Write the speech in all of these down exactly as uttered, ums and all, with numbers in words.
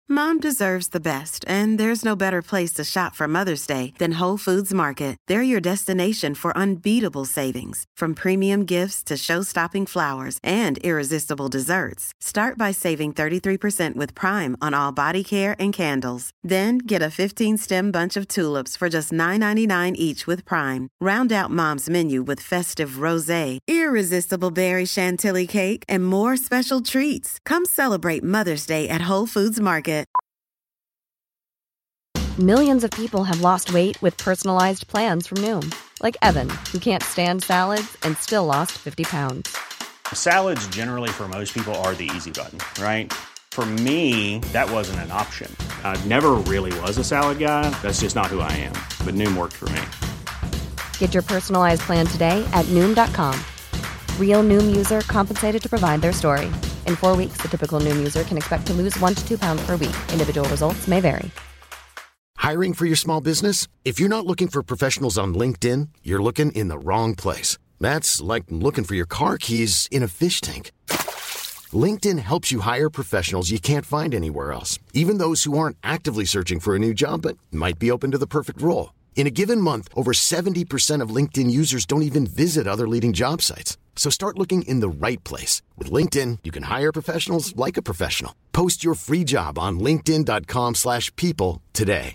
Mom deserves the best, and there's no better place to shop for Mother's Day than Whole Foods Market. They're your destination for unbeatable savings, from premium gifts to show-stopping flowers and irresistible desserts. Start by saving thirty-three percent with Prime on all body care and candles. Then get a fifteen-stem bunch of tulips for just nine ninety-nine each with Prime. Round out Mom's menu with festive rosé, irresistible berry chantilly cake, and more special treats. Come celebrate Mother's Day at Whole Foods Market. Millions of people have lost weight with personalized plans from Noom. Like Evan, who can't stand salads and still lost fifty pounds. Salads generally for most people are the easy button, right? For me, that wasn't an option. I never really was a salad guy. That's just not who I am. But Noom worked for me. Get your personalized plan today at Noom dot com. Real Noom user compensated to provide their story. In four weeks, the typical Noom user can expect to lose one to two pounds per week. Individual results may vary. Hiring for your small business? If you're not looking for professionals on LinkedIn, you're looking in the wrong place. That's like looking for your car keys in a fish tank. LinkedIn helps you hire professionals you can't find anywhere else, even those who aren't actively searching for a new job but might be open to the perfect role. In a given month, over seventy percent of LinkedIn users don't even visit other leading job sites. So start looking in the right place. With LinkedIn, you can hire professionals like a professional. Post your free job on linkedin dot com slash people today.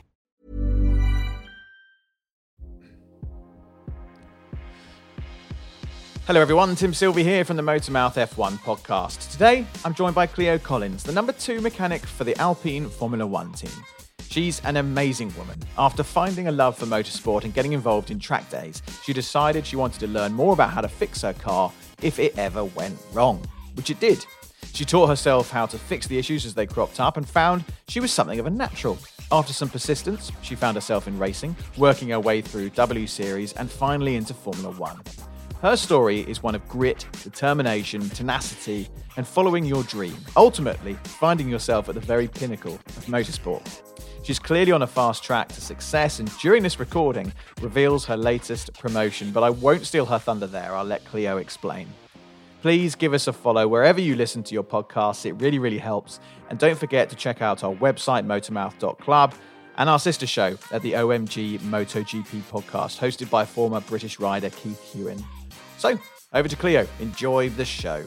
Hello everyone, Tim Sylvie here from the Motormouth F one podcast. Today, I'm joined by Cleo Collins, the number two mechanic for the Alpine Formula One team. She's an amazing woman. After finding a love for motorsport and getting involved in track days, she decided she wanted to learn more about how to fix her car if it ever went wrong, which it did. She taught herself how to fix the issues as they cropped up and found she was something of a natural. After some persistence, she found herself in racing, working her way through W Series and finally into Formula One. Her story is one of grit, determination, tenacity, and following your dream, ultimately finding yourself at the very pinnacle of motorsport. She's clearly on a fast track to success, and during this recording, reveals her latest promotion, but I won't steal her thunder there. I'll let Cleo explain. Please give us a follow wherever you listen to your podcasts. It really, really helps. And don't forget to check out our website, motormouth dot club, and our sister show at the O M G MotoGP podcast, hosted by former British rider Keith Hewin. So, over to Cleo. Enjoy the show.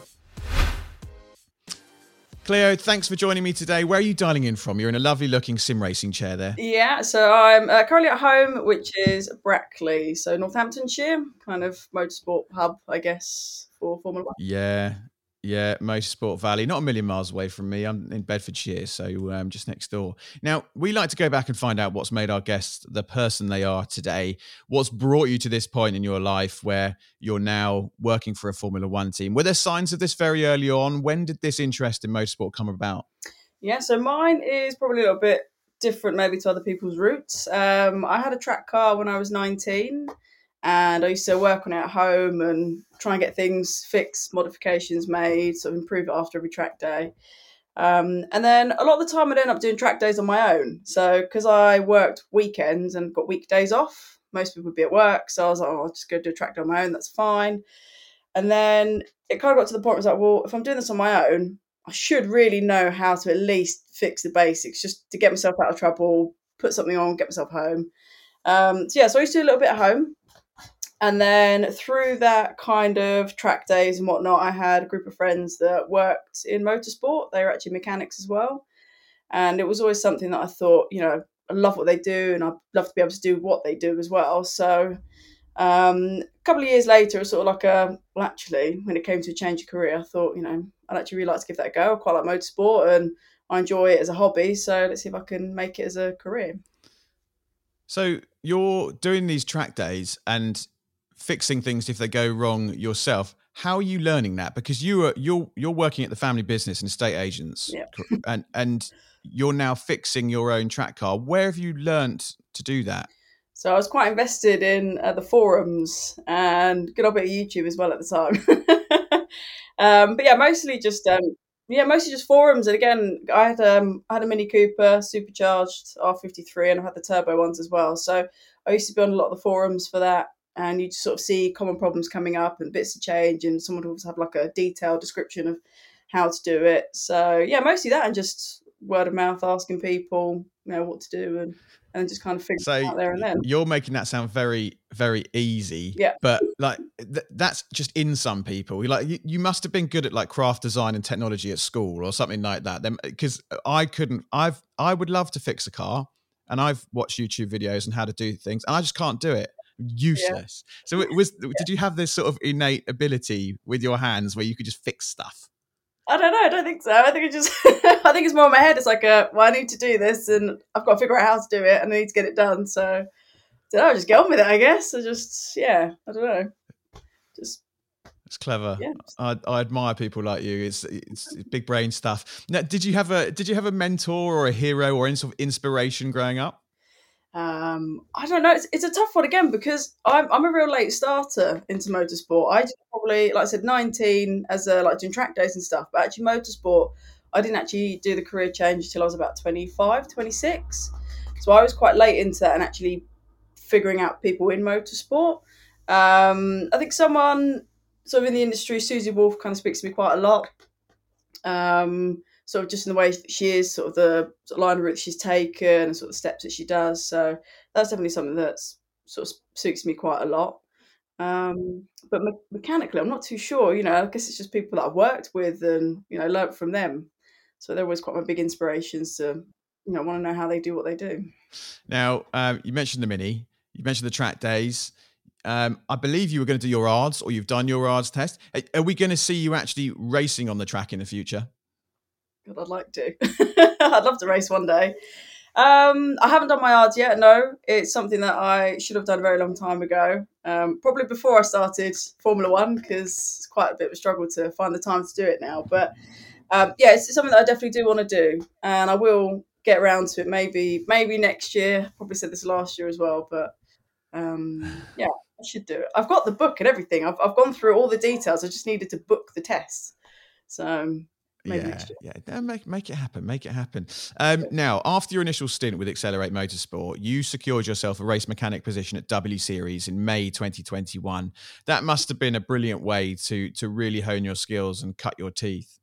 Cleo, thanks for joining me today. Where are you dialing in from? You're in a lovely looking sim racing chair there. Yeah, so I'm uh, currently at home, which is Brackley, so Northamptonshire, kind of motorsport hub, I guess, for Formula One. Yeah, yeah, Motorsport Valley, not a million miles away from me. I'm in Bedfordshire, so um, just next door. Now, we like to go back and find out what's made our guests the person they are today, what's brought you to this point in your life where you're now working for a Formula One team. Were there signs of this very early on? When did this interest in motorsport come about? Yeah, so mine is probably a little bit different maybe to other people's roots. Um, I had a track car when I was nineteen, and I used to work on it at home and try and get things fixed, modifications made, sort of improve it after every track day. Um, and then a lot of the time I'd end up doing track days on my own. So because I worked weekends and got weekdays off, most people would be at work. So I was like, oh, I'll just go do a track day on my own. That's fine. And then it kind of got to the point where I was like, well, if I'm doing this on my own, I should really know how to at least fix the basics just to get myself out of trouble, put something on, get myself home. Um, so yeah, so I used to do a little bit at home. And then through that kind of track days and whatnot, I had a group of friends that worked in motorsport. They were actually mechanics as well. And it was always something that I thought, you know, I love what they do and I'd love to be able to do what they do as well. So um, a couple of years later, it was sort of like a, well, actually, when it came to a change of career, I thought, you know, I'd actually really like to give that a go. I quite like motorsport and I enjoy it as a hobby. So let's see if I can make it as a career. So you're doing these track days and fixing things if they go wrong yourself. How are you learning that? Because you are you're you're working at the family business and estate agents, yeah. and and you're now fixing your own track car. Where have you learnt to do that? So I was quite invested in uh, the forums and good old bit of YouTube as well at the time. um, but yeah, mostly just um, yeah, mostly just forums. And again, I had um, I had a Mini Cooper supercharged R fifty-three, and I had the turbo ones as well. So I used to be on a lot of the forums for that. And you just sort of see common problems coming up and bits to change, and someone will have like a detailed description of how to do it. So yeah, mostly that, and just word of mouth, asking people, you know, what to do, and and just kind of figure So it out there and then. you're making that sound very, very easy. Yeah. But like th- that's just in some people. Like you, you must have been good at like craft design and technology at school or something like that. Then because I couldn't. I've I would love to fix a car, and I've watched YouTube videos on how to do things, and I just can't do it. Useless. Yeah. So it was. Yeah. Did you have this sort of innate ability with your hands where you could just fix stuff? I don't know. I don't think so. I think it just. I think it's more in my head. It's like, a, well, I need to do this, and I've got to figure out how to do it, and I need to get it done. So, I don't know. Just get on with it, I guess. I just, yeah. I don't know. Just. It's clever. Yeah. I, I admire people like you. It's it's big brain stuff. Now, did you have a did you have a mentor or a hero or any sort of inspiration growing up? Um, I don't know. It's, it's a tough one again because I'm I'm a real late starter into motorsport. I probably, like I said, nineteen as a like doing track days and stuff. But actually, motorsport, I didn't actually do the career change until I was about twenty-five, twenty-six. So I was quite late into that and actually figuring out people in motorsport. Um, I think someone sort of in the industry, Susie Wolf, kind of speaks to me quite a lot. Um, sort of just in the way that she is, sort of the sort of line of route she's taken and sort of steps that she does. So that's definitely something that's sort of suits me quite a lot. Um, but me- mechanically, I'm not too sure. You know, I guess it's just people that I've worked with and, you know, learnt from them. So they're always quite my big inspirations to, you know, want to know how they do what they do. Now, um, you mentioned the Mini, you mentioned the track days. Um, I believe you were going to do your A R D S or you've done your A R D S test. Are we going to see you actually racing on the track in the future? God, I'd like to. I'd love to race one day. Um, I haven't done my A R D S yet, no. It's something that I should have done a very long time ago. Um, probably before I started Formula One, because it's quite a bit of a struggle to find the time to do it now. But um, yeah, it's something that I definitely do want to do. And I will get around to it maybe maybe next year. Probably said this last year as well. But um, yeah, I should do it. I've got the book and everything. I've, I've gone through all the details. I just needed to book the test. So... Maybe yeah, yeah. Make make it happen. Make it happen. Um, now, after your initial stint with Accelerate Motorsport, you secured yourself a race mechanic position at W Series in May twenty twenty-one. That must have been a brilliant way to to really hone your skills and cut your teeth.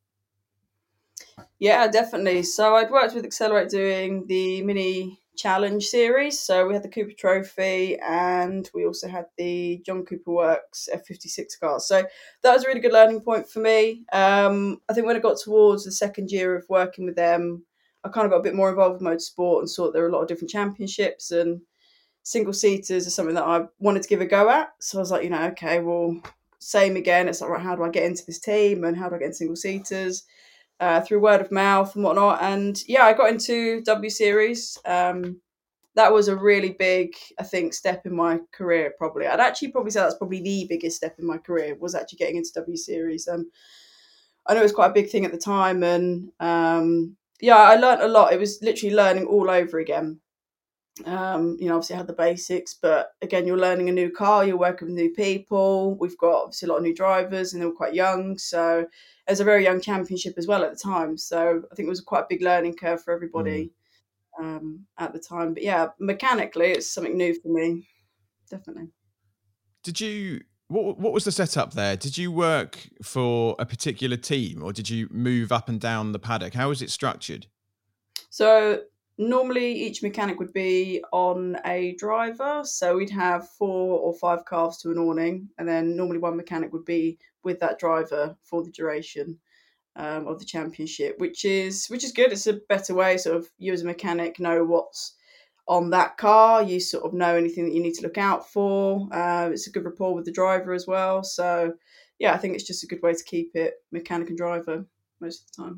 Yeah, definitely. So I'd worked with Accelerate doing the Mini Challenge series. So we had the Cooper Trophy and we also had the John Cooper Works F fifty-six cars. So that was a really good learning point for me. Um, I think when I got towards the second year of working with them, I kind of got a bit more involved with motorsport and saw that there were a lot of different championships, and single seaters is something that I wanted to give a go at. So I was like, you know, okay, well, same again. It's like, right, how do I get into this team and how do I get into single seaters? Uh, through word of mouth and whatnot. And yeah, I got into W Series. Um, that was a really big, I think, step in my career, probably. I'd actually probably say that's probably the biggest step in my career, was actually getting into W Series. Um, I know it was quite a big thing at the time. And um, yeah, I learned a lot. It was literally learning all over again. Um, you know, obviously I had the basics, but again, you're learning a new car, you're working with new people. We've got obviously a lot of new drivers and they were quite young. So it was a very young championship as well at the time. So I think it was quite a big learning curve for everybody mm. um, at the time. But yeah, mechanically, it's something new for me, definitely. Did you, what, what was the setup there? Did you work for a particular team or did you move up and down the paddock? How was it structured? So normally each mechanic would be on a driver. So we'd have four or five calves to an awning. And then normally one mechanic would be with that driver for the duration um, of the championship, which is which is good. It's a better way. Sort of you as a mechanic know what's on that car. You sort of know anything that you need to look out for. Uh, it's a good rapport with the driver as well. So yeah, I think it's just a good way to keep it mechanic and driver most of the time.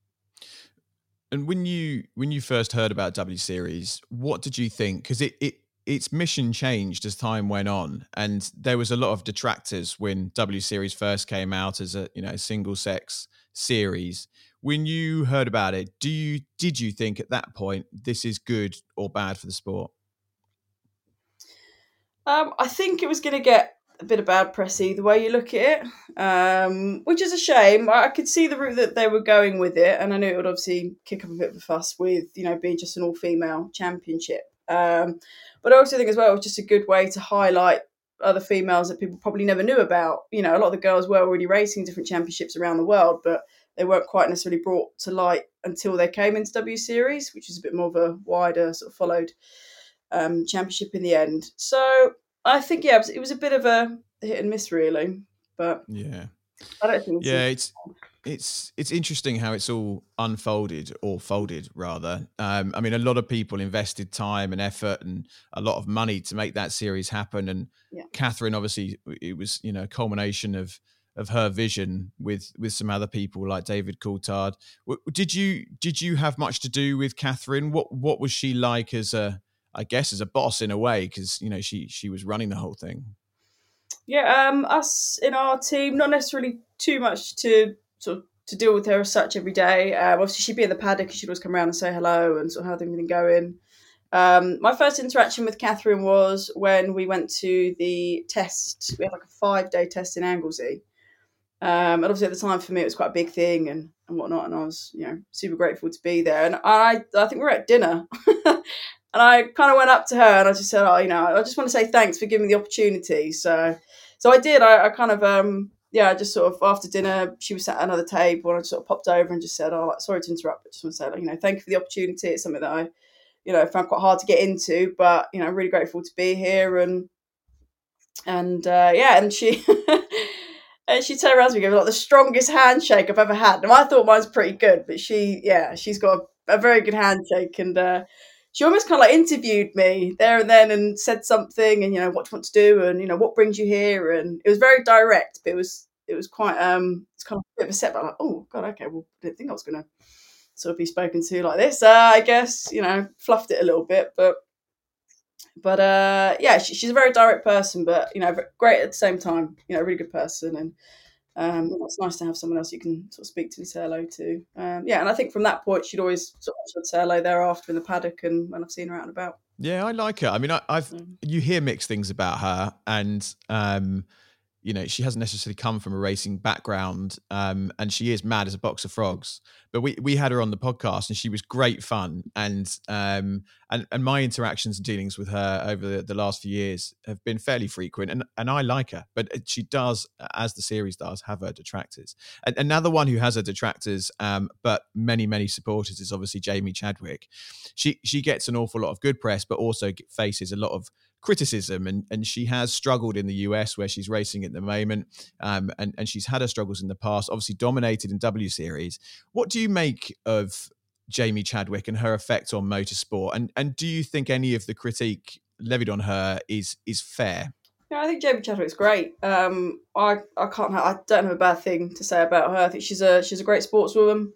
And when you when you first heard about W Series, what did you think? Because it, it its mission changed as time went on, and there was a lot of detractors when W Series first came out as a you know single sex series. When you heard about it, do you did you think at that point this is good or bad for the sport? Um, I think it was going to get a bit of bad press either way you look at it, um, which is a shame. I could see the route that they were going with it, and I knew it would obviously kick up a bit of a fuss with, you know, being just an all-female championship. Um, but I also think as well, it was just a good way to highlight other females that people probably never knew about. You know, a lot of the girls were already racing different championships around the world, but they weren't quite necessarily brought to light until they came into W Series, which is a bit more of a wider sort of followed um, championship in the end. So I think, yeah, it was, it was a bit of a hit and miss, really. But yeah, I don't think it's yeah, it's it's it's interesting how it's all unfolded or folded rather. Um, I mean, a lot of people invested time and effort and a lot of money to make that series happen. And yeah. Catherine, obviously, it was, you know, a culmination of of her vision with with some other people like David Coulthard. Did you did you have much to do with Catherine? What what was she like as a, I guess, as a boss in a way, because, you know, she she was running the whole thing. Yeah, um, us in our team, not necessarily too much to sort of to deal with her as such every day. Um, obviously, she'd be in the paddock and she'd always come around and say hello and sort of how things been going. Um, my first interaction with Catherine was when we went to the test. We had like a five-day test in Anglesey. Um, and obviously at the time for me, it was quite a big thing and, and whatnot. And I was, you know, super grateful to be there. And I, I think we were at dinner and I kind of went up to her and I just said, oh, you know, I just want to say thanks for giving me the opportunity. So, so I did, I, I kind of, um, yeah, I just sort of after dinner, she was sat at another table and I just sort of popped over and just said, oh, sorry to interrupt, but just want to say, like, you know, thank you for the opportunity. It's something that I, you know, found quite hard to get into, but, you know, I'm really grateful to be here. And, and, uh, yeah, and she, and she turned around to me and gave me like the strongest handshake I've ever had. Now I thought mine's pretty good, but she, yeah, she's got a, a very good handshake. And, uh, she almost kind of like interviewed me there and then and said something and, you know, what do you want to do? And, you know, what brings you here? And it was very direct, but it was, it was quite, um, it's kind of a bit of a setback. Like, oh God, okay. Well, I didn't think I was going to sort of be spoken to like this. Uh, I guess, you know, fluffed it a little bit, but, but, uh, yeah, she, she's a very direct person, but, you know, great at the same time, you know, a really good person. And, Um, it's nice to have someone else you can sort of speak to and say hello to. Um, yeah, and I think from that point, she'd always sort of say hello thereafter in the paddock and when I've seen her out and about. Yeah, I like her. I mean, I, I've mm. you hear mixed things about her, and um, you know, she hasn't necessarily come from a racing background, um, and she is mad as a box of frogs. But we we had her on the podcast, and she was great fun. And um, and and my interactions and dealings with her over the, the last few years have been fairly frequent, and and I like her. But she does, as the series does, have her detractors. And another one who has her detractors, um, but many many supporters, is obviously Jamie Chadwick. She she gets an awful lot of good press, but also faces a lot of criticism, and and she has struggled in the U S where she's racing at the moment, um, and and she's had her struggles in the past. Obviously, dominated in W Series. What do you make of Jamie Chadwick and her effect on motorsport? And and do you think any of the critique levied on her is is fair? Yeah, I think Jamie Chadwick's great. Um, I I can't I don't have a bad thing to say about her. I think she's a she's a great sportswoman.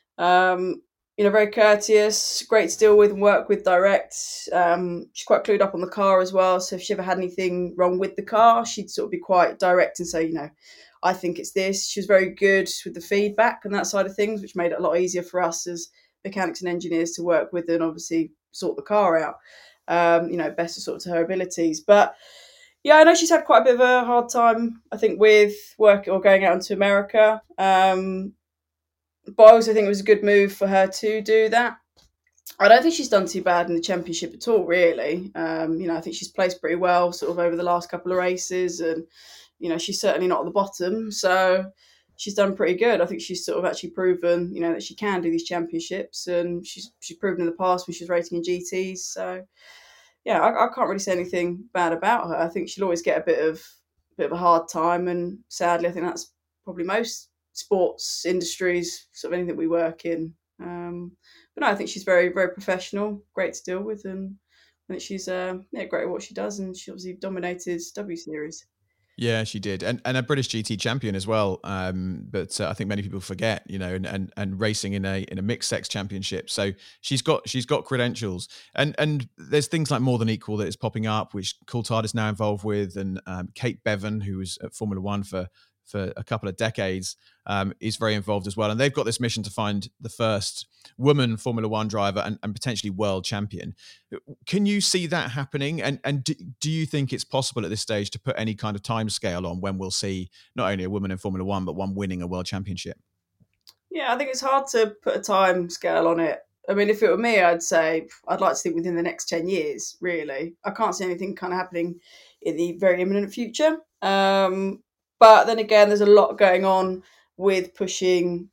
Um, you know, very courteous, great to deal with and work with direct. Um, she's quite clued up on the car as well. So if she ever had anything wrong with the car, she'd sort of be quite direct and say, you know, I think it's this. She was very good with the feedback and that side of things, which made it a lot easier for us as mechanics and engineers to work with and obviously sort the car out, um, you know, best of sort of to her abilities. But yeah, I know she's had quite a bit of a hard time, I think, with work or going out into America. Um, But I also think it was a good move for her to do that. I don't think she's done too bad in the championship at all, really. Um, you know, I think she's placed pretty well sort of over the last couple of races and, you know, she's certainly not at the bottom. So she's done pretty good. I think she's sort of actually proven, you know, that she can do these championships and she's she's proven in the past when she was racing in G Ts. So, yeah, I, I can't really say anything bad about her. I think she'll always get a bit of, a bit of a hard time and sadly, I think that's probably most sports industries, sort of anything we work in. Um, but no, I think she's very, very professional, great to deal with, and I think she's uh, yeah, great at what she does, and she obviously dominated W Series. Yeah, she did, and and a British G T champion as well. Um, but uh, I think many people forget, you know, and, and and racing in a in a mixed sex championship. So she's got she's got credentials, and and there's things like More Than Equal that is popping up, which Coulthard is now involved with, and um, Kate Bevan, who was at Formula One for. for a couple of decades, um, is very involved as well. And they've got this mission to find the first woman Formula One driver and, and potentially world champion. Can you see that happening? And and do, do you think it's possible at this stage to put any kind of time scale on when we'll see not only a woman in Formula One, but one winning a world championship? Yeah, I think it's hard to put a time scale on it. I mean, if it were me, I'd say I'd like to think within the next ten years, really. I can't see anything kind of happening in the very imminent future. Um, But then again, there's a lot going on with pushing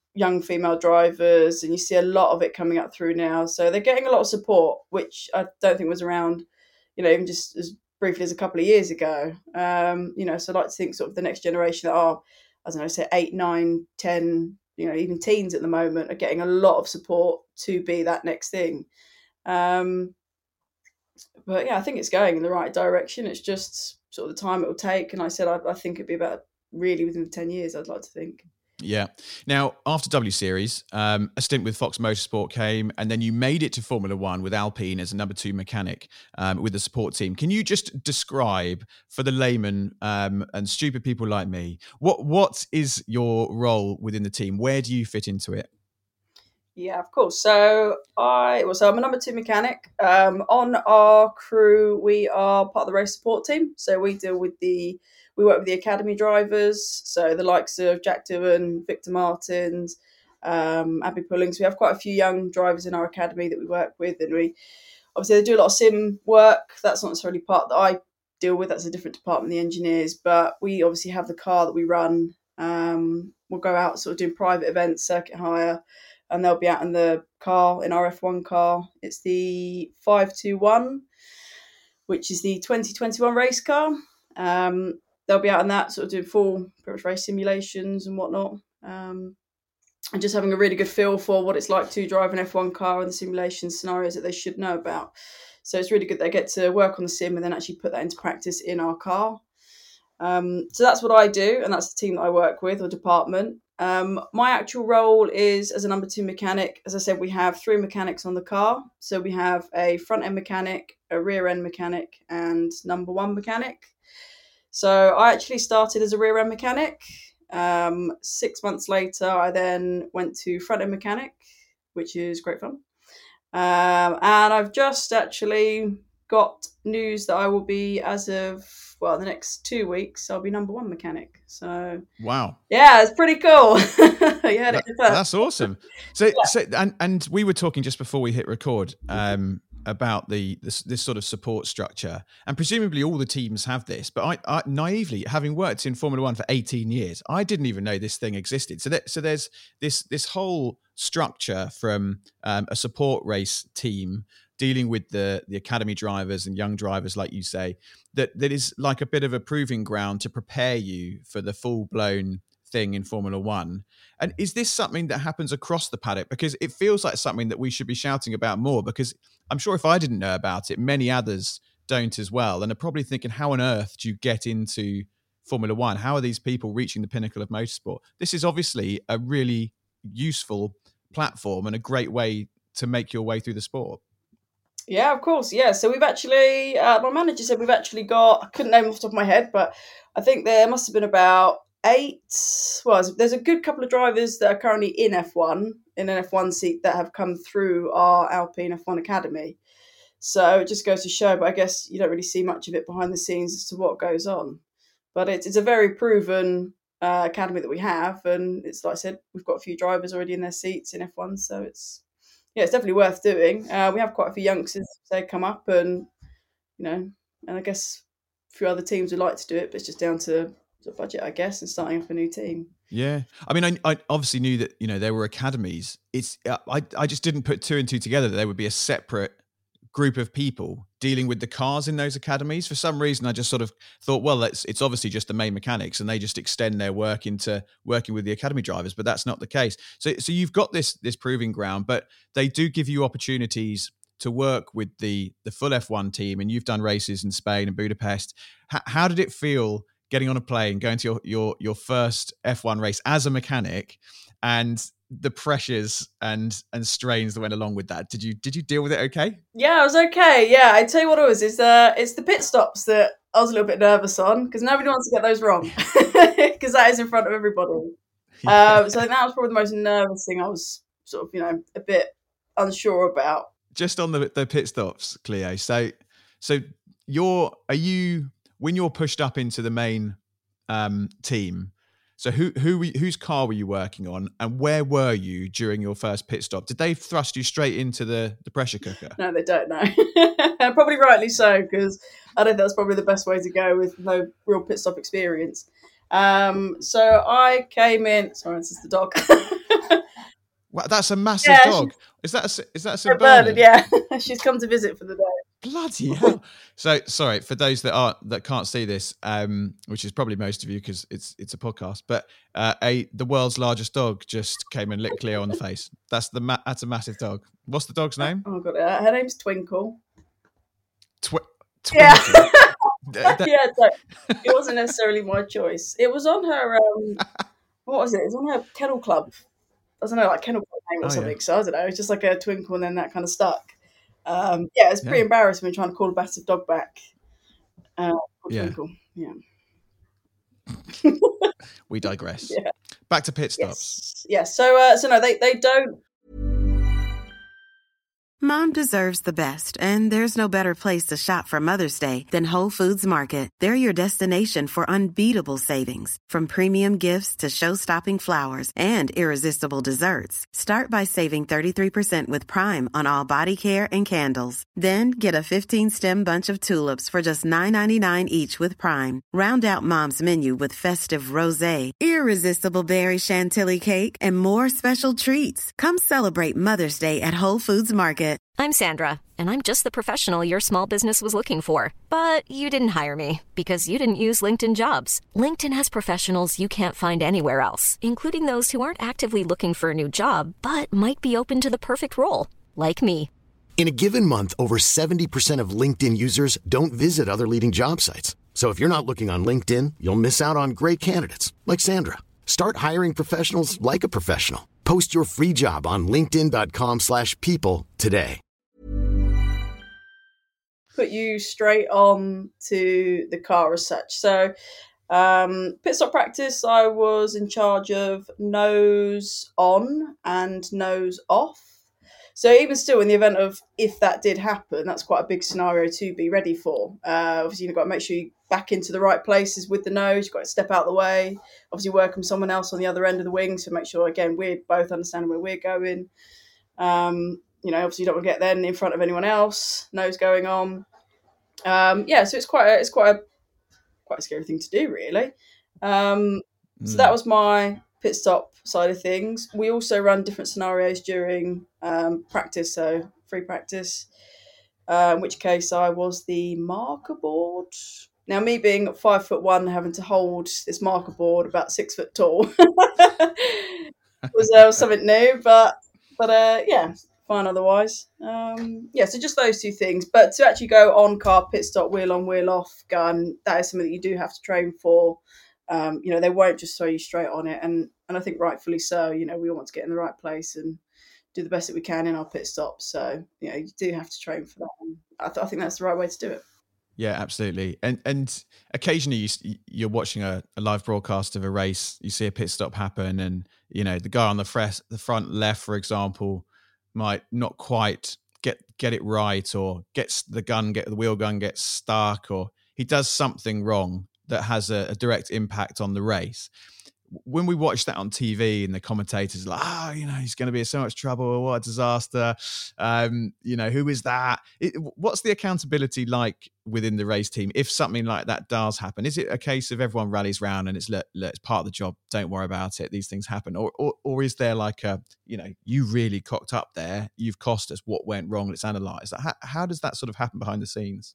young female drivers, and you see a lot of it coming up through now. So they're getting a lot of support, which I don't think was around, you know, even just as briefly as a couple of years ago. Um, you know, so I'd like to think sort of the next generation that are, I don't know, say eight, nine, ten, you know, even teens at the moment are getting a lot of support to be that next thing. Um, but yeah, I think it's going in the right direction. It's just sort of the time it will take. And I said, I, I think it'd be about really within the ten years, I'd like to think. Yeah. Now, after W Series, um, a stint with Fox Motorsport came, and then you made it to Formula One with Alpine as a number two mechanic um, with the support team. Can you just describe for the layman um, and stupid people like me, what what is your role within the team? Where do you fit into it? Yeah, of course. So I, well, so I'm a number two mechanic. Um, on our crew, we are part of the race support team. So we deal with the, we work with the academy drivers. So the likes of Jack Doohan, Victor Martins, um, Abby Pullings. We have quite a few young drivers in our academy that we work with, and we obviously they do a lot of sim work. That's not necessarily part that I deal with. That's a different department, the engineers. But we obviously have the car that we run. Um, we'll go out sort of doing private events, circuit hire. And they'll be out in the car, in our F one car. It's the five two one, which is the twenty twenty-one race car. Um, they'll be out in that, sort of doing full pretty much race simulations and whatnot. Um, and just having a really good feel for what it's like to drive an F one car and the simulation scenarios that they should know about. So it's really good they get to work on the sim and then actually put that into practice in our car. Um, so that's what I do, and that's the team that I work with, or department. Um, my actual role is as a number two mechanic. As I said, we have three mechanics on the car. So we have a front end mechanic, a rear end mechanic, and number one mechanic. So I actually started as a rear end mechanic. Um, six months later, I then went to front end mechanic, which is great fun. Um, and I've just actually got news that I will be, as of, well, the next two weeks, I'll be number one mechanic. So wow, yeah, it's pretty cool. yeah, that, that's awesome. So, yeah. so and and we were talking just before we hit record um, about the this, this sort of support structure, and presumably all the teams have this. But I, I naively, having worked in Formula One for eighteen years, I didn't even know this thing existed. So that so there's this this whole structure from um, a support race team dealing with the the academy drivers and young drivers, like you say, that that is like a bit of a proving ground to prepare you for the full-blown thing in Formula One. And is this something that happens across the paddock? Because it feels like something that we should be shouting about more, because I'm sure if I didn't know about it, many others don't as well, and are probably thinking, how on earth do you get into Formula One? How are these people reaching the pinnacle of motorsport? This is obviously a really useful platform and a great way to make your way through the sport. Yeah, of course. Yeah. So we've actually, uh, my manager said we've actually got, I couldn't name off the top of my head, but I think there must have been about eight, well, there's a good couple of drivers that are currently in F one, in an F one seat, that have come through our Alpine F one Academy. So it just goes to show, but I guess you don't really see much of it behind the scenes as to what goes on. But it's, it's a very proven uh, academy that we have. And it's like I said, we've got a few drivers already in their seats in F one. So it's, yeah, it's definitely worth doing. Uh, we have quite a few youngsters. They come up, and you know, and I guess a few other teams would like to do it, but it's just down to the budget, I guess, and starting up a new team. Yeah, I mean, I, I obviously knew that, you know, there were academies. It's I I just didn't put two and two together that there would be a separate group of people dealing with the cars in those academies. For some reason, I just sort of thought, well, it's it's obviously just the main mechanics, and they just extend their work into working with the academy drivers. But that's not the case. So so you've got this this proving ground, but they do give you opportunities to work with the the full F one team, and you've done races in Spain and Budapest. H- how did it feel getting on a plane, going to your your your first F one race as a mechanic, and the pressures and and strains that went along with that? Did you did you deal with it okay? Yeah, I was okay. Yeah, I tell you what it was. Is uh, it's the pit stops that I was a little bit nervous on, because nobody wants to get those wrong, because that is in front of everybody. Yeah. Um, so I think that was probably the most nervous thing I was sort of, you know, a bit unsure about. Just on the the pit stops, Cleo. So so you're are you when you're pushed up into the main um, team? So who who whose car were you working on, and where were you during your first pit stop? Did they thrust you straight into the, the pressure cooker? No, they don't know. Probably rightly so, because I think that's probably the best way to go with no real pit stop experience. Um, so I came in. Sorry, this is the dog. Wow, that's a massive Yeah, dog. Is that a, is that a Saint Saint Bernard, Bernard? yeah. She's come to visit for the day. Bloody hell! So sorry for those that are that can't see this, um, which is probably most of you because it's it's a podcast. But uh, a the world's largest dog just came and licked Cleo on the face. That's the ma- that's a massive dog. What's the dog's name? Oh god, uh, her name's Twinkle. Twi- Yeah, Twinkle. That- that- yeah. So it wasn't necessarily my choice. It was on her. Um, what was it? It was on her kennel club. I don't know, like kennel club name or Oh, something. yeah. So I don't know. It's just like a Twinkle, and then that kind of stuck. Um, yeah, it's pretty Yeah. embarrassing when trying to call a massive dog back. Uh, called Yeah. Twinkle. Yeah. We digress. Yeah. Back to pit stops. Yes. Yes. So, uh, so no, they they don't. Mom deserves the best, and there's no better place to shop for Mother's Day than Whole Foods Market. They're your destination for unbeatable savings, from premium gifts to show-stopping flowers and irresistible desserts. Start by saving thirty-three percent with Prime on all body care and candles. Then get a fifteen-stem bunch of tulips for just nine ninety-nine each with Prime. Round out Mom's menu with festive rosé, irresistible berry chantilly cake, and more special treats. Come celebrate Mother's Day at Whole Foods Market. I'm Sandra, and I'm just the professional your small business was looking for. But you didn't hire me because you didn't use LinkedIn Jobs. LinkedIn has professionals you can't find anywhere else, including those who aren't actively looking for a new job, but might be open to the perfect role, like me. In a given month, over seventy percent of LinkedIn users don't visit other leading job sites. So if you're not looking on LinkedIn, you'll miss out on great candidates like Sandra. Start hiring professionals like a professional. Post your free job on linkedin.com slash people today. Put you straight on to the car as such. So um, pit stop practice, I was in charge of nose on and nose off. So even still, in the event of if that did happen, that's quite a big scenario to be ready for. Uh, obviously, you've got to make sure you back into the right places with the nose. You've got to step out the way. Obviously, work with someone else on the other end of the wing to make sure, again, we're both understanding where we're going. Um, you know, obviously, you don't want to get then in front of anyone else. Nose going on. Um, yeah, so it's quite a, it's quite a quite a scary thing to do, really. Um, Mm. So that was my pit stop side of things. We also run different scenarios during um, practice, so free practice, uh, in which case I was the marker board. Now, me being five foot one, having to hold this marker board about six foot tall was uh, something new, but but uh, yeah, fine otherwise. Um, yeah, so just those two things. But to actually go on car, pit stop, wheel on, wheel off gun, that is something that you do have to train for. Um, you know, they won't just throw you straight on it. And, and I think rightfully so, you know, we want to get in the right place and do the best that we can in our pit stops. So, you know, you do have to train for that. And I, th- I think that's the right way to do it. Yeah, absolutely. And and occasionally you, you're watching a, a live broadcast of a race, you see a pit stop happen and, you know, the guy on the, fres- the front left, for example, might not quite get get it right, or gets the gun, get the wheel gun gets stuck, or he does something wrong that has a, a direct impact on the race. When we watch that on T V and the commentators are like, oh, you know, he's going to be in so much trouble. What a disaster. Um, you know, who is that? It, what's the accountability like within the race team if something like that does happen? Is it a case of everyone rallies round and it's, look, look, it's part of the job, don't worry about it, these things happen? Or, or or is there like a, you know, you really cocked up there, you've cost us, what went wrong, let's analyse. How, how does that sort of happen behind the scenes?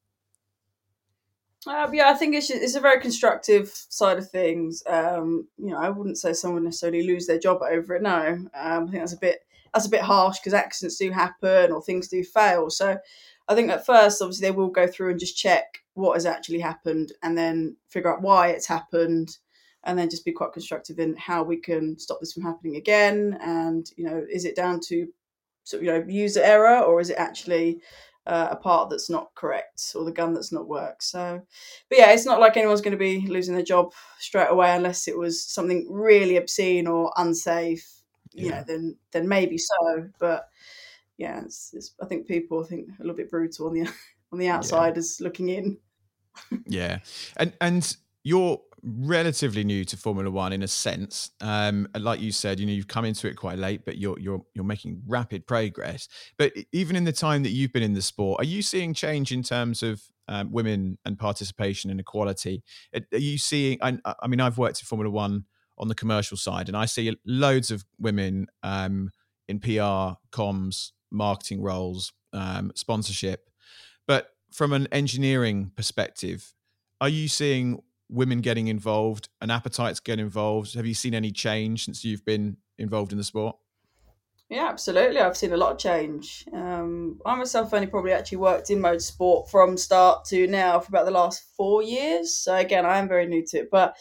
Uh, yeah, I think it's just, it's a very constructive side of things. Um, you know, I wouldn't say someone would necessarily lose their job over it. No, um, I think that's a bit that's a bit harsh because accidents do happen or things do fail. So I think at first, obviously, they will go through and just check what has actually happened and then figure out why it's happened, and then just be quite constructive in how we can stop this from happening again. And you know, is it down to sort of, you know, user error, or is it actually Uh, a part that's not correct or the gun that's not worked? So, but yeah, it's not like anyone's going to be losing their job straight away unless it was something really obscene or unsafe. You Yeah. know, then then maybe so. But yeah, it's, it's, I think people I think a little bit brutal on the on the outsiders yeah. looking in. Yeah, and and you're relatively new to Formula One in a sense. Um, like you said, you know, you've come into it quite late, but you're you're you're making rapid progress. But even in the time that you've been in the sport, are you seeing change in terms of um, women and participation and equality? Are you seeing? I, I mean, I've worked in Formula One on the commercial side, and I see loads of women, um, in P R, comms, marketing roles, um, sponsorship. But from an engineering perspective, are you seeing women getting involved, an appetite to get involved? Have you seen any change since you've been involved in the sport? Yeah, absolutely. I've seen a lot of change. Um, I myself only probably actually worked in motorsport from start to now for about the last four years. So again, I am very new to it, but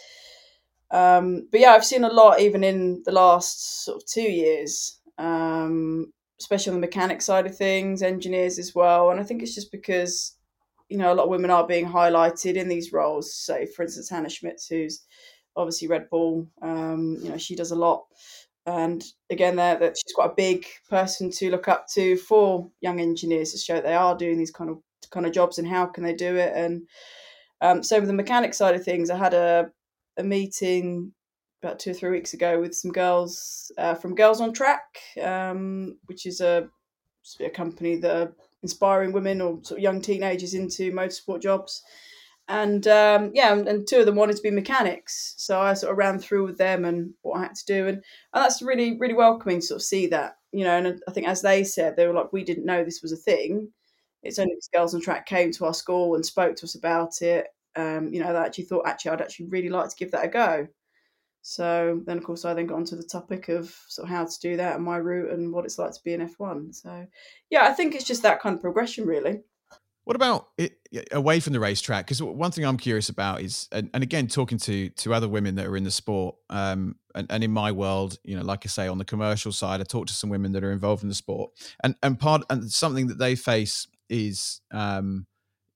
um, but yeah, I've seen a lot even in the last sort of two years, um, especially on the mechanic side of things, engineers as well. And I think it's just because you know a lot of women are being highlighted in these roles. Say, for instance, Hannah Schmitz, who's obviously Red Bull. Um, you know, she does a lot. And again, that that she's quite a big person to look up to for young engineers to show that they are doing these kind of kind of jobs and how can they do it. And um, so with the mechanic side of things, I had a a meeting about two or three weeks ago with some girls uh, from Girls on Track, um, which is a, a company that are inspiring women or sort of young teenagers into motorsport jobs. And um, yeah, and, and two of them wanted to be mechanics. So I sort of ran through with them and what I had to do. And, and that's really, really welcoming to sort of see that, you know, and I think as they said, they were like, we didn't know this was a thing. It's only because Girls on Track came to our school and spoke to us about it. Um, you know, they actually thought, actually, I'd actually really like to give that a go. So then, of course, I then got onto the topic of sort of how to do that and my route and what it's like to be in F one. So, yeah, I think it's just that kind of progression, really. What about it, away from the racetrack? Because one thing I'm curious about is, and, and again, talking to to other women that are in the sport, um, and, and in my world, you know, like I say, on the commercial side, I talk to some women that are involved in the sport, and and part and something that they face is um,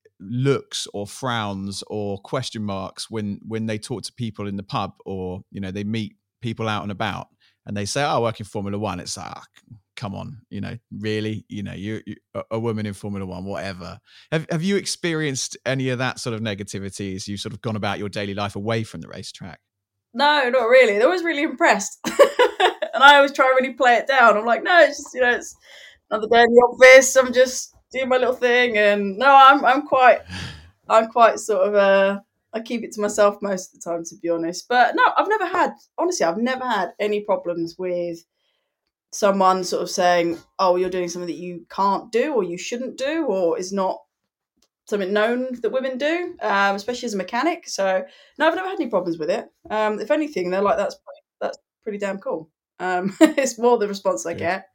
looks or frowns or question marks when when they talk to people in the pub, or you know, they meet people out and about, and they say, "Oh, I work in Formula One." It's like, oh, come on, you know, really, you know, you, you a woman in Formula One, whatever. Have have you experienced any of that sort of negativity as you've sort of gone about your daily life away from the racetrack? No, not really. They was really impressed, and I always try to really play it down. I'm like, no, it's just you know, it's another day in the office. I'm just doing my little thing, and no, I'm I'm quite, I'm quite sort of uh, I keep it to myself most of the time, to be honest. But no, I've never had, honestly, I've never had any problems with someone sort of saying, oh, you're doing something that you can't do or you shouldn't do or is not something known that women do, um, especially as a mechanic. So no, I've never had any problems with it. Um, if anything, they're like, that's pretty, that's pretty damn cool. Um, it's more the response I Good. get.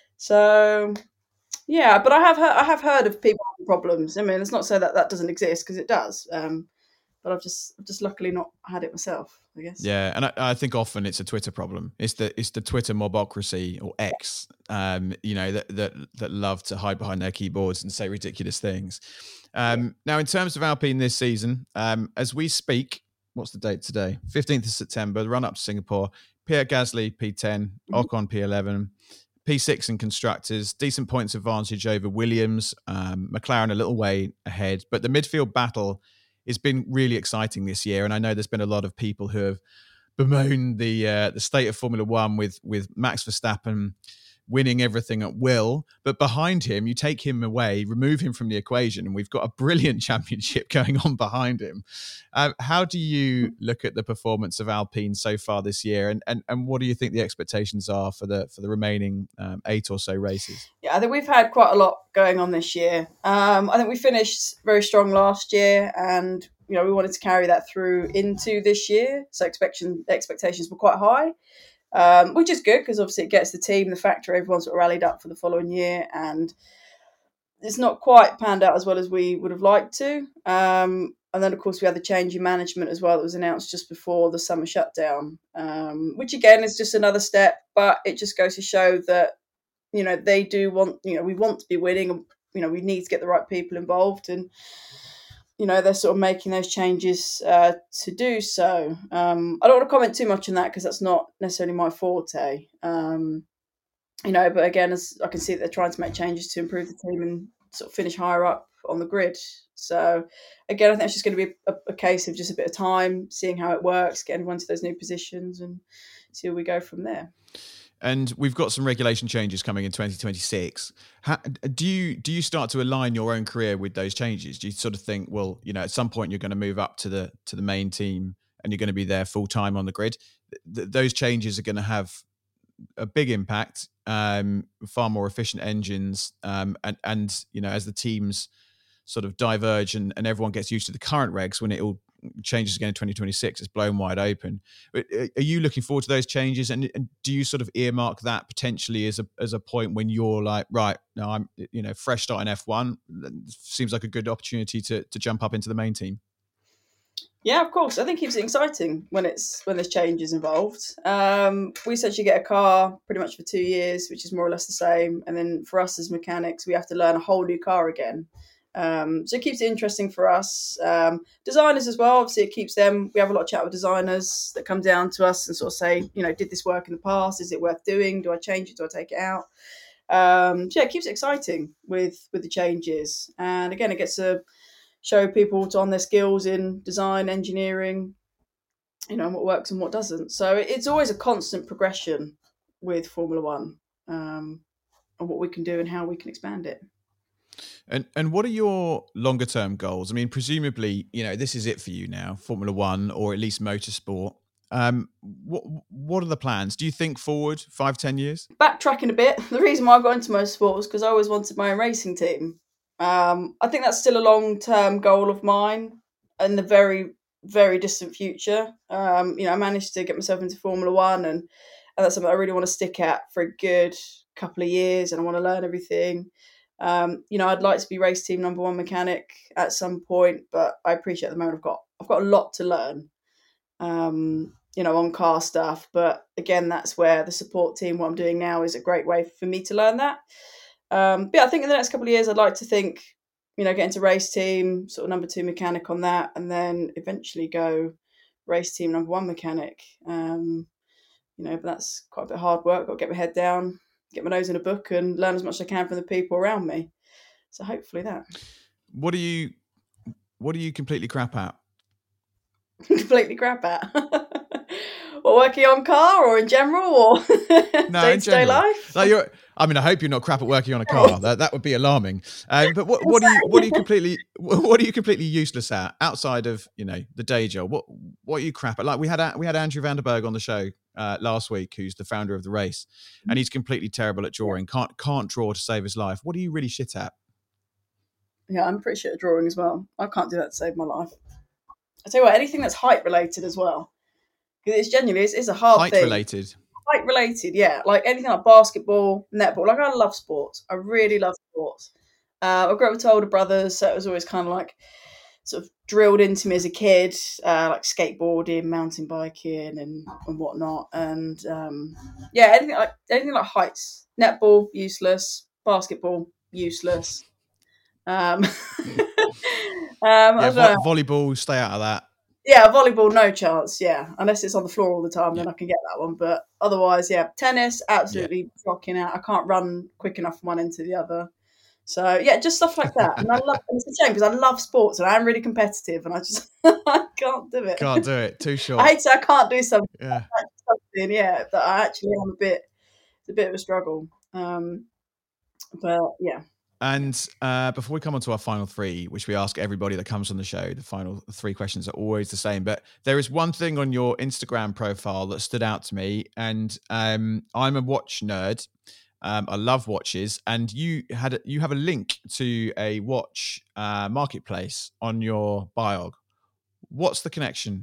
So yeah, but I have heard, I have heard of people having problems. I mean, it's not so that that doesn't exist, because it does. Um, but I've just I've just luckily not had it myself, I guess. Yeah, and I, I think often it's a Twitter problem. It's the it's the Twitter mobocracy, or X, um, you know, that that that love to hide behind their keyboards and say ridiculous things. Um, yeah. Now, in terms of Alpine this season, um, as we speak, what's the date today? fifteenth of September, the run up to Singapore. Pierre Gasly P ten, mm-hmm. Ocon P eleven. P six in constructors, decent points advantage over Williams, um, McLaren a little way ahead, but the midfield battle has been really exciting this year. And I know there's been a lot of people who have bemoaned the uh, the state of Formula One with with Max Verstappen winning everything at will. But behind him, you take him away, remove him from the equation, and we've got a brilliant championship going on behind him. Uh, how do you look at the performance of Alpine so far this year, and and, and what do you think the expectations are for the for the remaining um, eight or so races? Yeah, I think we've had quite a lot going on this year. Um, I think we finished very strong last year, and you know we wanted to carry that through into this year. So expectation expectations were quite high. Um, which is good, because obviously it gets the team, the factory, everyone's sort of rallied up for the following year, and it's not quite panned out as well as we would have liked to. Um, and then, of course, we had the change in management as well that was announced just before the summer shutdown, um, which again is just another step, but it just goes to show that, you know, they do want, you know, we want to be winning, and, you know, we need to get the right people involved, and you know, they're sort of making those changes uh, to do so. Um, I don't want to comment too much on that, because that's not necessarily my forte. Um, you know, but again, as I can see that they're trying to make changes to improve the team and sort of finish higher up on the grid. So again, I think it's just going to be a, a case of just a bit of time, seeing how it works, getting everyone to those new positions, and see where we go from there. And we've got some regulation changes coming in twenty twenty-six. How, do you do you start to align your own career with those changes? Do you sort of think, well, you know, at some point you're going to move up to the to the main team and you're going to be there full time on the grid? Th- those changes are going to have a big impact, um, far more efficient engines, um, and and you know, as the teams sort of diverge and, and everyone gets used to the current regs, when it all changes again in twenty twenty-six, it's blown wide open. Are you looking forward to those changes, and, and do you sort of earmark that potentially as a as a point when you're like, right, now I'm, you know, fresh start in F one, seems like a good opportunity to to jump up into the main team? Yeah, of course. I think it keeps it exciting when it's when there's changes involved. Um, we essentially get a car pretty much for two years, which is more or less the same. And then for us as mechanics, we have to learn a whole new car again. Um, so it keeps it interesting for us. Um, designers as well, obviously it keeps them. We have a lot of chat with designers that come down to us and sort of say, you know, did this work in the past? Is it worth doing? Do I change it? Do I take it out? Um, so yeah, it keeps it exciting with, with the changes. And again, it gets to show people to on their skills in design, engineering, you know, what works and what doesn't. So it's always a constant progression with Formula One, um, and what we can do and how we can expand it. And and what are your longer term goals? I mean, presumably, you know, this is it for you now, Formula One, or at least motorsport. Um, what what are the plans? Do you think forward five, ten years? Backtracking a bit, the reason why I got into motorsport was because I always wanted my own racing team. Um, I think that's still a long-term goal of mine in the very, very distant future. Um, you know, I managed to get myself into Formula One, and, and that's something I really want to stick at for a good couple of years, and I want to learn everything. Um, you know, I'd like to be race team number one mechanic at some point, but I appreciate at the moment I've got I've got a lot to learn, um, you know, on car stuff. But again, that's where the support team, what I'm doing now, is a great way for me to learn that. Um, but yeah, I think in the next couple of years, I'd like to think, you know, get into race team, sort of number two mechanic on that, and then eventually go race team number one mechanic. Um, you know, but that's quite a bit of hard work. Got to get my head down, get my nose in a book, and learn as much as I can from the people around me. So hopefully that. What do you, what do you completely crap at? completely crap at? Or working on car, or in general, or No, day-to-day life? Like you're, I mean, I hope you're not crap at working on a car. That that would be alarming. Um, but what what do you what are you completely what are you completely useless at outside of, you know, the day job? What what are you crap at? Like we had we had Andrew van der Berg on the show uh, last week, who's the founder of the race, and he's completely terrible at drawing. Can't can't draw to save his life. What are you really shit at? Yeah, I'm pretty shit at drawing as well. I can't do that to save my life. I tell you what, anything that's height related as well, because it's genuinely it's, it's a hard height thing. related. Height related, yeah. Like anything like basketball, netball. Like I love sports. I really love sports. Uh, I grew up with two older brothers, so it was always kind of like sort of drilled into me as a kid, uh, like skateboarding, mountain biking, and and whatnot. And um, yeah, anything like anything like heights. Netball, useless. Basketball, useless. Um, um, yeah, vo- volleyball, stay out of that. Yeah, volleyball, no chance. Yeah, unless it's on the floor all the time, then yeah. I can get that one. But otherwise, yeah, tennis, absolutely yeah. rocking out. I can't run quick enough from one end to the other. So yeah, just stuff like that. And I love. And it's a shame because I love sports and I am really competitive, and I just I can't do it. Can't do it. Too short. I hate to say I can't do something. Yeah. Something, yeah, that I actually am a bit. It's a bit of a struggle. Um, but yeah. And uh, before we come on to our final three, which we ask everybody that comes on the show, the final three questions are always the same. But there is one thing on your Instagram profile that stood out to me. And um, I'm a watch nerd. Um, I love watches. And you had a, you have a link to a watch uh, marketplace on your biog. What's the connection?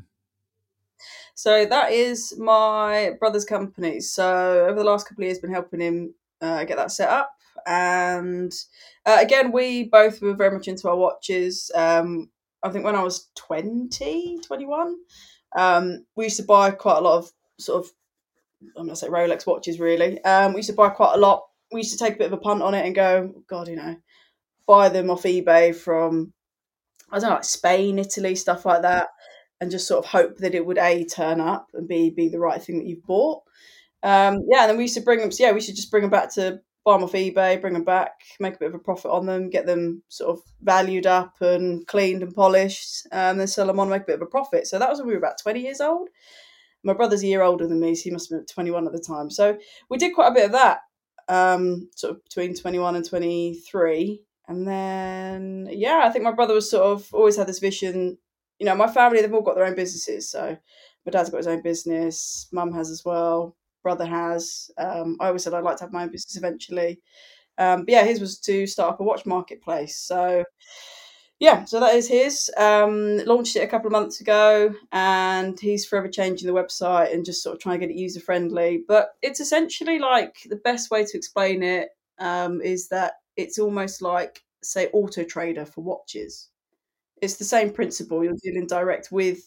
So that is my brother's company. So over the last couple of years, I've been helping him uh, get that set up. And uh, again, we both were very much into our watches. Um, I think when I was twenty, twenty-one, um, we used to buy quite a lot of sort of, I'm going to say Rolex watches, really. Um, we used to buy quite a lot. We used to take a bit of a punt on it and go, God, you know, buy them off eBay from, I don't know, like Spain, Italy, stuff like that, and just sort of hope that it would A, turn up, and B, be the right thing that you've bought. Um, yeah, and then we used to bring them, so yeah, we should just bring them back to, buy them off eBay, bring them back, make a bit of a profit on them, get them sort of valued up and cleaned and polished, and then sell them on, make a bit of a profit. So that was when we were about twenty years old. My brother's a year older than me, so he must have been twenty-one at the time. So we did quite a bit of that, um, sort of between twenty-one and twenty-three. And then, yeah, I think my brother was sort of always had this vision. You know, my family, they've all got their own businesses. So my dad's got his own business, mum has as well. brother has. Um, I always said I'd like to have my own business eventually. Um, but yeah, his was to start up a watch marketplace. So yeah, so that is his. Um, launched it a couple of months ago, and he's forever changing the website and just sort of trying to get it user friendly. But it's essentially like, the best way to explain it um, is that it's almost like, say, Auto Trader for watches. It's the same principle. You're dealing direct with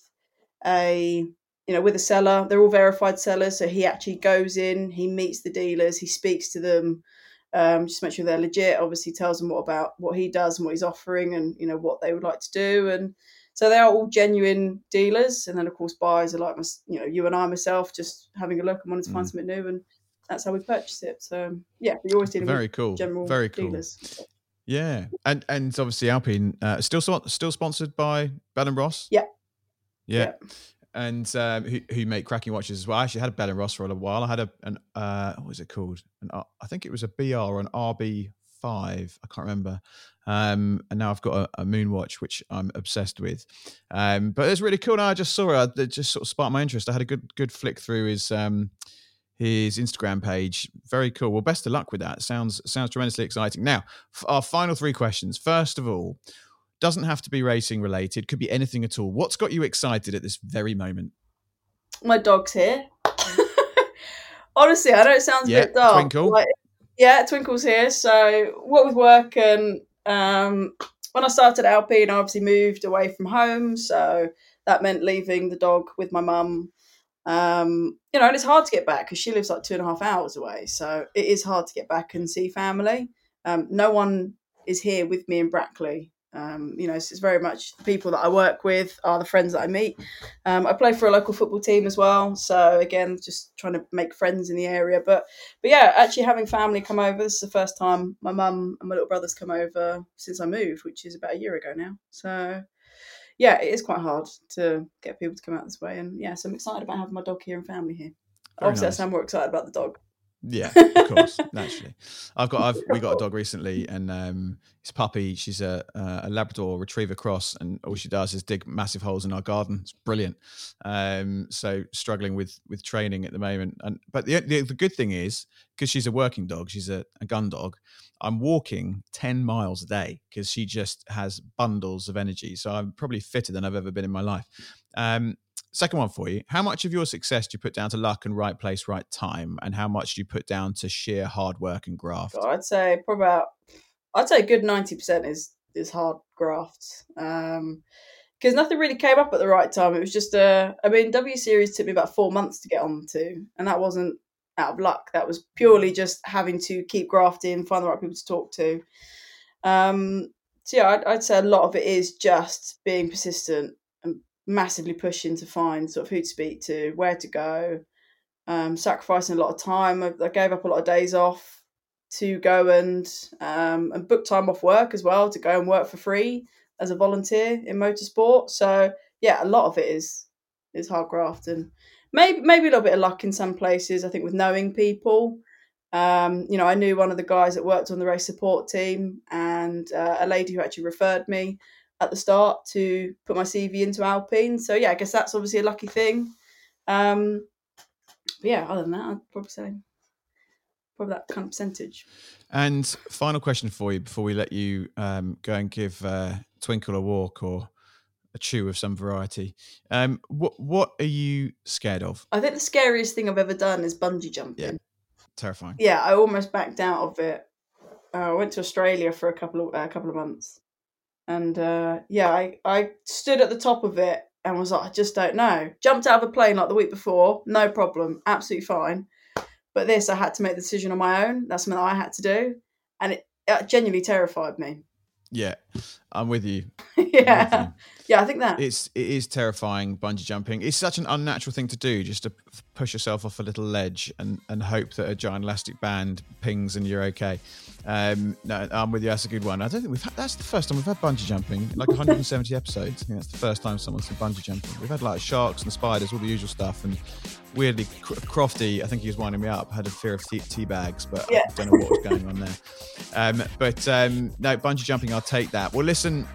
a, you know, with a seller. They're all verified sellers, so he actually goes in, he meets the dealers, he speaks to them. Um, just make sure they're legit. Obviously, tells them what about what he does and what he's offering, and you know what they would like to do. And so they are all genuine dealers. And then, of course, buyers are like, you know, you and I, myself, just having a look and wanting to find mm. something new, and that's how we purchase it. So yeah, you're always dealing Very with cool. general Very cool. dealers. Yeah, and and obviously Alpine uh, still still sponsored by Bell and Ross. Yeah. Yeah. yeah. And um, who who make cracking watches as well. I actually had a Bell and Ross for a little while. I had a an uh, what was it called? An, uh, I think it was a B R or an R B five. I can't remember. Um, and now I've got a, a Moon watch, which I'm obsessed with. Um, but it's really cool. Now I just saw it. It just sort of sparked my interest. I had a good good flick through his um, his Instagram page. Very cool. Well, best of luck with that. Sounds sounds tremendously exciting. Now, our final three questions. First of all, doesn't have to be racing related, could be anything at all. What's got you excited at this very moment? My dog's here. Honestly, I know it sounds yeah, a bit dark. Twinkle. Like, yeah, Twinkle's here. So what with work, and um, when I started Alpine, I obviously moved away from home. So that meant leaving the dog with my mum. Um, you know, and it's hard to get back because she lives like two and a half hours away. So it is hard to get back and see family. Um, no one is here with me in Brackley. Um, you know, it's, it's very much the people that I work with are the friends that I meet. Um, I play for a local football team as well. So again, just trying to make friends in the area. But but yeah, actually having family come over. This is the first time my mum and my little brother's come over since I moved, which is about a year ago now. So yeah, it is quite hard to get people to come out this way. And yeah, so I'm excited about having my dog here and family here. Very Obviously, nice. I'm more excited about the dog. Yeah, of course, naturally. I've got, I've we got a dog recently, and um, it's Puppy. She's a a Labrador Retriever cross, and all she does is dig massive holes in our garden. It's brilliant. Um, so struggling with with training at the moment, and but the the, the good thing is, because she's a working dog, she's a, a gun dog. I'm walking ten miles a day because she just has bundles of energy. So I'm probably fitter than I've ever been in my life. Um, Second one for you. How much of your success do you put down to luck and right place, right time? And how much do you put down to sheer hard work and graft? I'd say probably about, I'd say a good ninety percent is, is hard graft. Um, because nothing really came up at the right time. It was just, uh, I mean, W Series took me about four months to get on to, and that wasn't out of luck. That was purely just having to keep grafting, find the right people to talk to. Um, so yeah, I'd, I'd say a lot of it is just being persistent, massively pushing to find sort of who to speak to, where to go, um, sacrificing a lot of time. I, I gave up a lot of days off to go and um, and book time off work as well to go and work for free as a volunteer in motorsport. So yeah, a lot of it is is hard graft, and maybe maybe a little bit of luck in some places. I think with knowing people. Um, you know, I knew one of the guys that worked on the race support team, and uh, a lady who actually referred me at the start to put my C V into Alpine. So yeah, I guess that's obviously a lucky thing. Um, but yeah, other than that, I'd probably say probably that kind of percentage. And final question for you before we let you um, go and give uh, Twinkle a walk or a chew of some variety. Um, what what are you scared of? I think the scariest thing I've ever done is bungee jumping. Yeah, terrifying. Yeah, I almost backed out of it. Uh, I went to Australia for a couple of a uh, couple of months. And uh, yeah, I, I stood at the top of it and was like, I just don't know. Jumped out of a plane like the week before, no problem, absolutely fine. But this, I had to make the decision on my own. That's something that I had to do. And it, it genuinely terrified me. Yeah, I'm with you. yeah, with you. yeah, I think that. It's, it is terrifying, bungee jumping. It's such an unnatural thing to do, just to push yourself off a little ledge and, and hope that a giant elastic band pings and you're okay. Um, no, I'm with you. That's a good one. I don't think we've had, that's the first time we've had bungee jumping, like one hundred seventy episodes. I think that's the first time someone's done bungee jumping. We've had like sharks and spiders, all the usual stuff. And weirdly, Crofty, I think he was winding me up, had a fear of tea, tea bags, but yeah. I don't know what was going on there. Um, but um, no, bungee jumping, I'll take that. Well, listen, um, Cleo,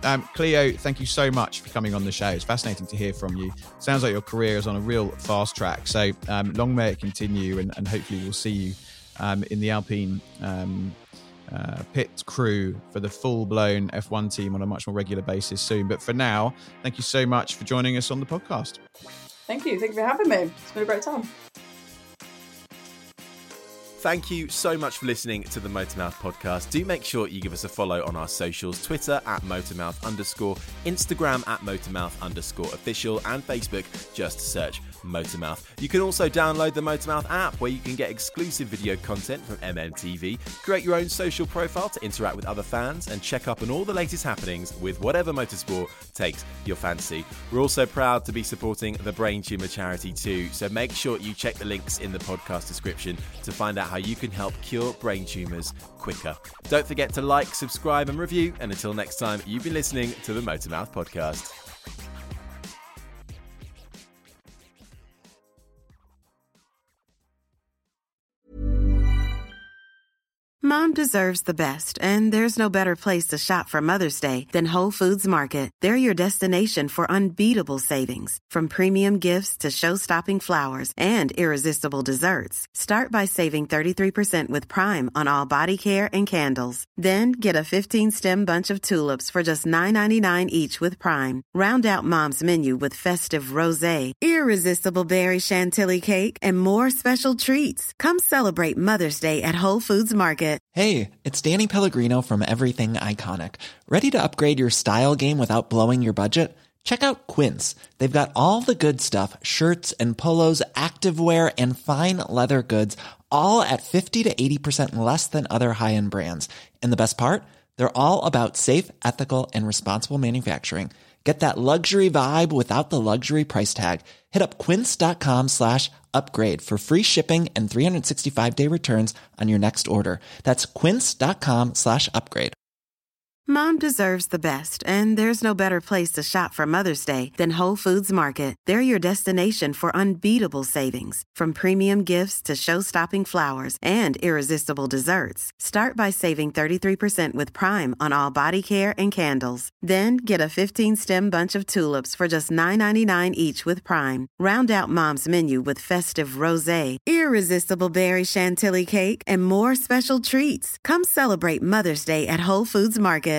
Cleo, thank you so much for coming on the show. It's fascinating to hear from you. Sounds like your career is on a real fast track. So um, long may it continue, and, and hopefully we'll see you um, in the Alpine um, uh, pit crew for the full-blown F one team on a much more regular basis soon. But for now, thank you so much for joining us on the podcast. Thank you. Thank you for having me. It's been a great time. Thank you so much for listening to the Motormouth podcast. Do make sure you give us a follow on our socials, Twitter at Motormouth underscore, Instagram at Motormouth underscore official, and Facebook, just search Motormouth. You can also download the Motormouth app, where you can get exclusive video content from M M T V, create your own social profile to interact with other fans, and check up on all the latest happenings with whatever motorsport takes your fancy. We're also proud to be supporting the Brain Tumour charity too, so make sure you check the links in the podcast description to find out how you can help cure brain tumours quicker. Don't forget to like, subscribe and review, and until next time, you've been listening to the Motormouth podcast. Mom deserves the best, and there's no better place to shop for Mother's Day than Whole Foods Market. They're your destination for unbeatable savings, from premium gifts to show-stopping flowers and irresistible desserts. Start by saving thirty-three percent with Prime on all body care and candles. Then get a fifteen-stem bunch of tulips for just nine ninety-nine each with Prime. Round out Mom's menu with festive rosé, irresistible berry chantilly cake, and more special treats. Come celebrate Mother's Day at Whole Foods Market. Hey, it's Danny Pellegrino from Everything Iconic. Ready to upgrade your style game without blowing your budget? Check out Quince. They've got all the good stuff, shirts and polos, activewear, and fine leather goods, all at fifty to eighty percent less than other high-end brands. And the best part? They're all about safe, ethical, and responsible manufacturing. Get that luxury vibe without the luxury price tag. Hit up quince.com slash upgrade for free shipping and three sixty-five day returns on your next order. That's quince.com slash upgrade. Mom deserves the best, and there's no better place to shop for Mother's Day than Whole Foods Market. They're your destination for unbeatable savings, from premium gifts to show-stopping flowers and irresistible desserts. Start by saving thirty-three percent with Prime on all body care and candles. Then get a fifteen-stem bunch of tulips for just nine ninety-nine each with Prime. Round out Mom's menu with festive rosé, irresistible berry chantilly cake, and more special treats. Come celebrate Mother's Day at Whole Foods Market.